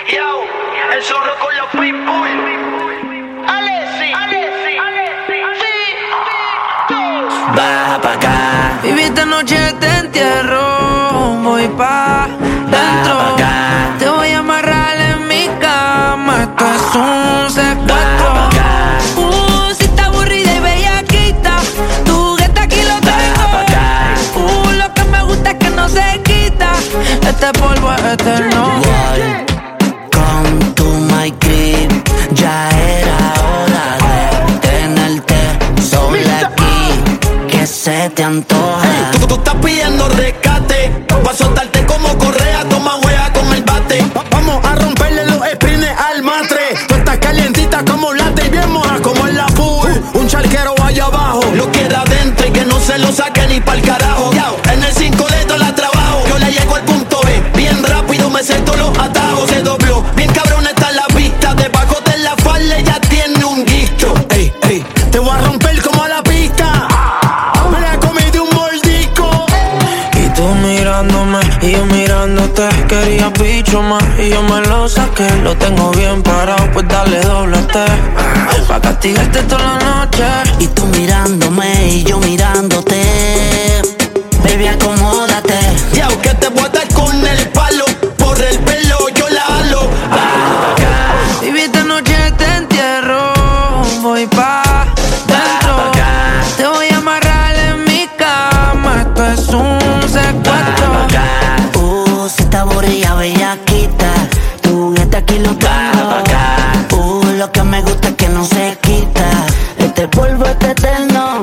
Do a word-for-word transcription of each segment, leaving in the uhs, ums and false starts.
Yo, el zorro con los pitbull. Alessi, Alessi, Alessi, sí, baja pa' acá. Baby, esta noche te entierro, voy pa' dentro. Baja pa' acá. Te voy a amarrar en mi cama, esto es un secuestro. Baja pa' acá. Uh, si está aburrida y bellaquita, tu juguete aquí lo tengo. Baja pa' acá. Uh, lo que me gusta es que no se quita, este polvo es eterno. Come to my crib, ya era hora de tenerte sola aquí, que se te antoja. Hey, tú, tú estás pidiendo rescate, pa' soltarte como correa, toma juega con el bate. Va- Vamos a romperle los sprines al matre. Tú estás calientita como late y bien moja como en la pool. Un charquero allá abajo, lo quiere adentro y que no se lo saque ni pa'l carajo. Yao, en el cinco letras la trabajo, yo le llego al punto B, bien rápido me sé todos los atajos. Se dobló, bien cabrón está la pista, debajo de la falda ya tiene un guisto. Ey, ey, te voy a romper como a la pista. Me la comí de un mordisco. Y tú mirándome y yo mirándote, quería bicho más y yo me lo saqué. Lo tengo bien parado, pues dale doblete, pa' castigarte toda la noche. Y tú mirándome y yo mirándote, baby, acomódate. Ya, que te voy a dar con el palo, por el pelo yo la halo. Baja pa' acá. Baby, esta noche te entierro, voy pa' dentro. Baja pa' acá. Te voy a amarrar en mi cama, esto es un secuestro. Baja pa' acá. Uh, si está aburrida, bellaquita, tu juguete aquí lo tengo. Baja pa' acá. Uh, lo que me gusta es que no se quita, este polvo es eterno.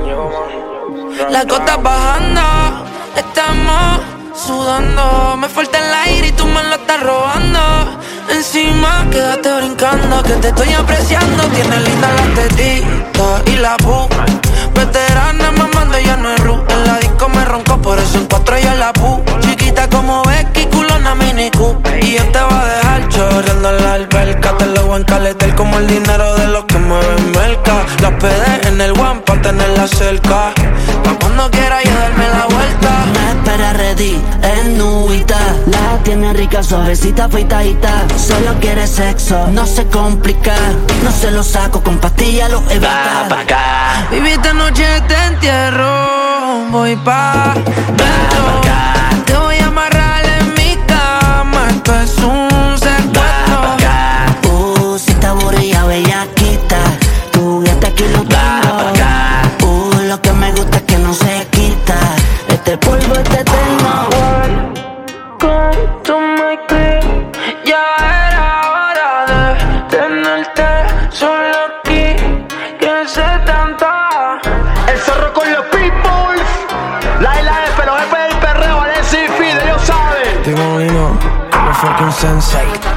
La costa bajando, estamos sudando. Me falta el aire y tú me lo estás robando. Encima quédate brincando, que te estoy apreciando. Tienes linda la tetita y la pu. Veterana mamando, ya no es ru. En la disco me ronco, por eso en cuatro ya la pu. Chiquita como Becky, culona mini Q. Y yo te voy a dejar chorreando en la alberca. Te lo voy a encaletar como el dinero de los que mueven merca. Las pedé en el one pa' tenerla cerca, pa' cuando quiera yo darme la vuelta. Me espera ready, en nubita. La tiene rica, suavecita, afeitadita. Solo quiere sexo, no se complica. No se lo saco, con pastillas lo evita. Baja pa' acá. Baby, esta noche te entierro, voy pa' dentro. Baja pa' acá. Te voy a amarrar en mi cama, esto es un Baja secuestro. pa' acá. Uh, si está aburrida, bellaquita, tu juguete aquí lo tengo. Baja pa' acá. Uh, lo que me gusta es que no se quita, este polvo es eterno. Come to my crib, ya era hora de tenerte solo aquí, que se te antoja. El zorro con los pitbulls. La isla F, los jefes del perreo, Alessi y Fide, ellos saben. Te imagino, como fucking sensei.